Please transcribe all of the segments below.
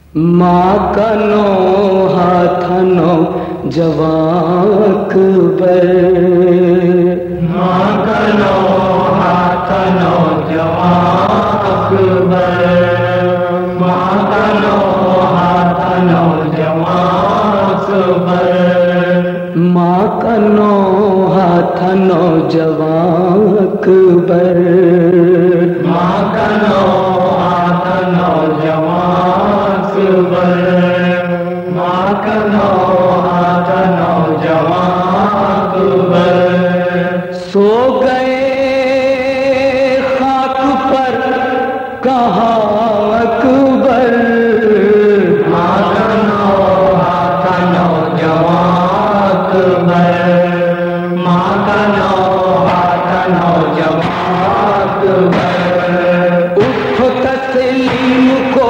ماں کا نوحہ تھا نوجوان اکبر، ماں کا نوحہ تھا نوجوان اکبر، ماں کا نوحہ تھا نوجوان اکبر، ماں کا نوحہ تھا نوجوان اکبر، ماں کا نوحہ تھا نوجوان اکبر، ماں کا نوحہ تھا نوجوان اکبر، سو گئے خاک پر کہاں اکبر، ماں کا نوحہ تھا نوجوان اکبر، ماں کا نوحہ تھا نوجوان اکبر، اٹھو تسلیم کو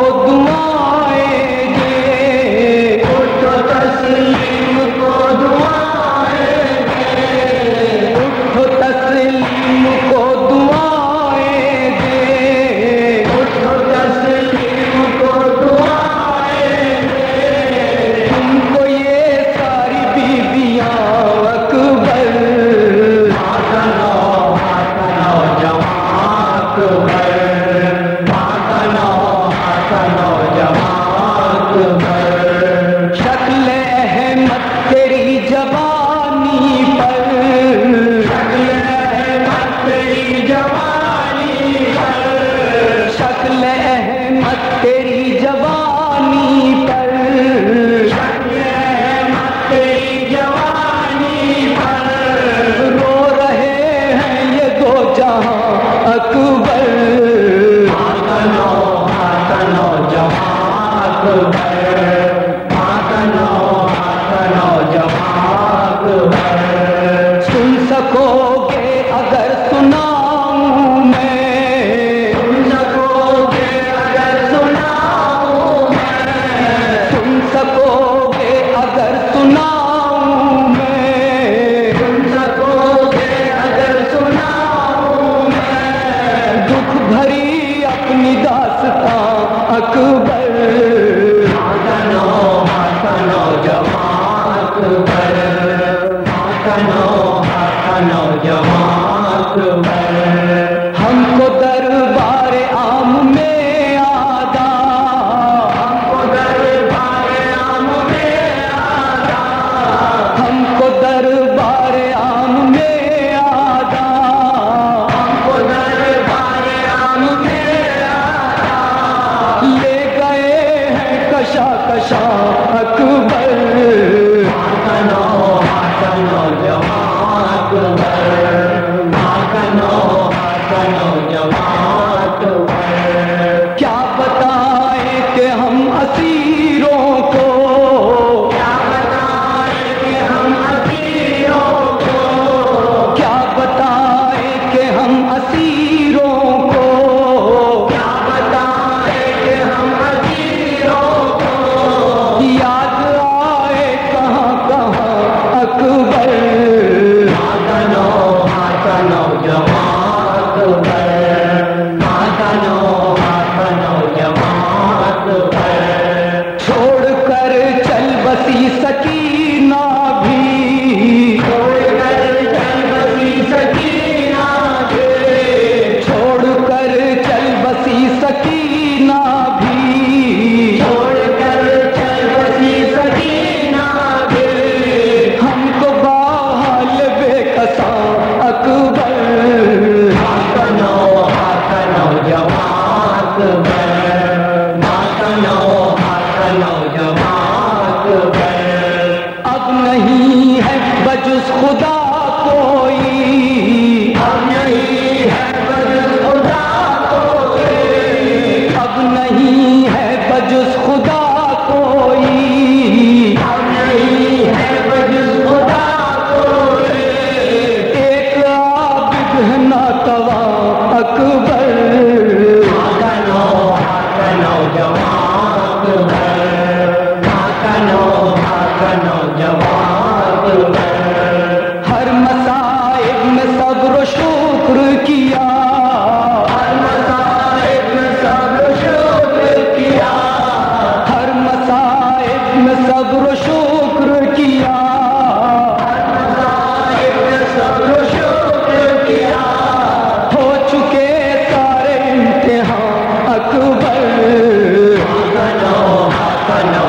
دعائیں دے، اٹھو تسلیم کو دعائیں دے، اٹھو تسلیم کو دعائیں دے، اٹھو تسلیم کو دعائیں دے، تم کو یہ ساری بیویاں اکبر، ماں کا نوحہ تھا نوجوان اکبر، ماں کا نوحہ تھا نوجوان اکبر، شکل احمد تیری جوانی پر، شکل احمد تیری جوانی پر، شکل احمد تیری جوانی پر، شکل احمد تیری جوانی پر، رو رہے ہیں یہ دو جہاں اکبر، ماں کا نوحہ تھا نوجوان اکبر، ماں کا نوحہ تھا نوجوان اکبر، سن سکو گے اگر سناؤں میں، سن سکو گے اگر سناؤں میں، سن سکو گے اگر سناؤں میں، سن سکو گے اگر سناؤں میں، دکھ بھری اپنی داستاں اکبر، ماں کا نوحہ تھا نوجوان اکبر، ماں کا نوحہ تھا نوجوان اکبر، ہم کو دربار عام میں آدا، ہم کو دربار عام میں آیا، ہم کو دربار عام میں آدا، ہم کو دربار عام میں آیا، لے گئے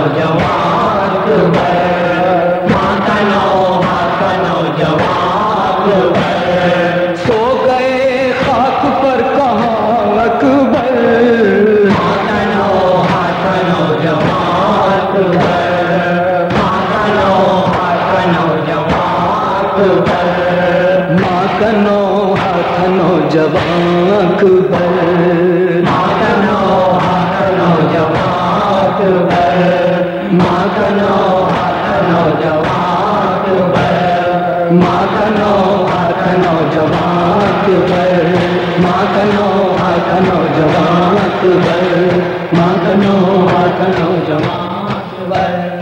नौजवान अकबर, माँ का नौजवान अकबर। सो गए खाक पर कहाँ अकबर, माँ का नौजवान अकबर, माँ का नौजवान अकबर, माँ का नौजवान अकबर, माँ का नौजवान अकबर, माँ का नौजवान अकबर, माँ का नौजवान अकबर, माँ का नौजवान अकबर, माँ का नौजवान अकबर।